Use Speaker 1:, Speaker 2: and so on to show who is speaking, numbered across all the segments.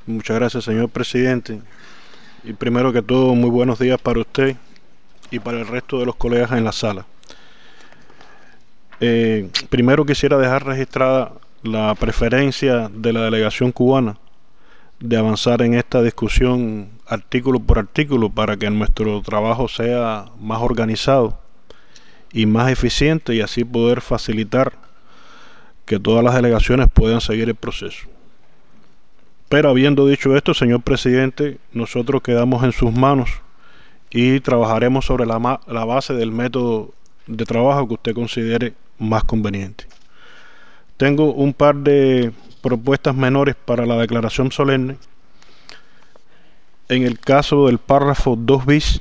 Speaker 1: Muchas gracias, señor presidente. Y primero que todo, muy buenos días para usted y para el resto de los colegas en la sala. Primero quisiera dejar registrada la preferencia de la delegación cubana de avanzar en esta discusión artículo por artículo para que nuestro trabajo sea más organizado y más eficiente y así poder facilitar que todas las delegaciones puedan seguir el proceso. Pero habiendo dicho esto, señor presidente, nosotros quedamos en sus manos y trabajaremos sobre la base del método de trabajo que usted considere más conveniente. Tengo un par de propuestas menores para la declaración solemne. En el caso del párrafo 2 bis,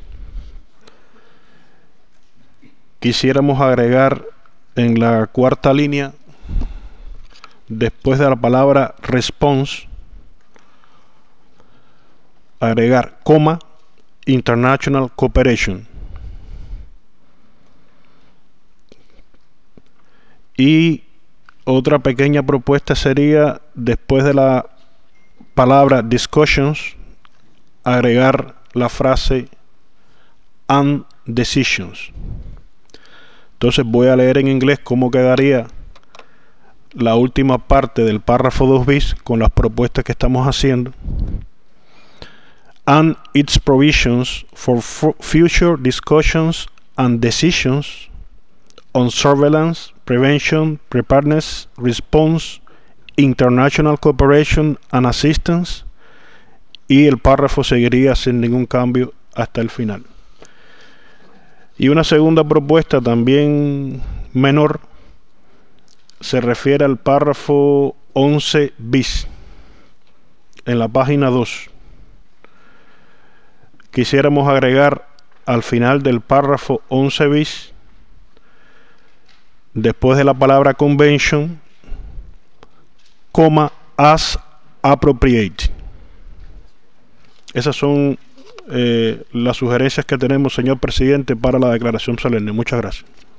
Speaker 1: quisiéramos agregar en la cuarta línea, después de la palabra response, agregar coma international cooperation. Y otra pequeña propuesta sería, después de la palabra discussions, agregar la frase and decisions. Entonces voy a leer en inglés cómo quedaría la última parte del párrafo 2 bis con las propuestas que estamos haciendo. And its provisions for future discussions and decisions on surveillance, prevention, preparedness, response, international cooperation and assistance, y el párrafo seguiría sin ningún cambio hasta el final. Y una segunda propuesta también menor se refiere al párrafo 11 bis en la página 2. Quisiéramos agregar al final del párrafo 11 bis, después de la palabra convention, coma as appropriate. Esas son las sugerencias que tenemos, señor presidente, para la declaración solemne. Muchas gracias.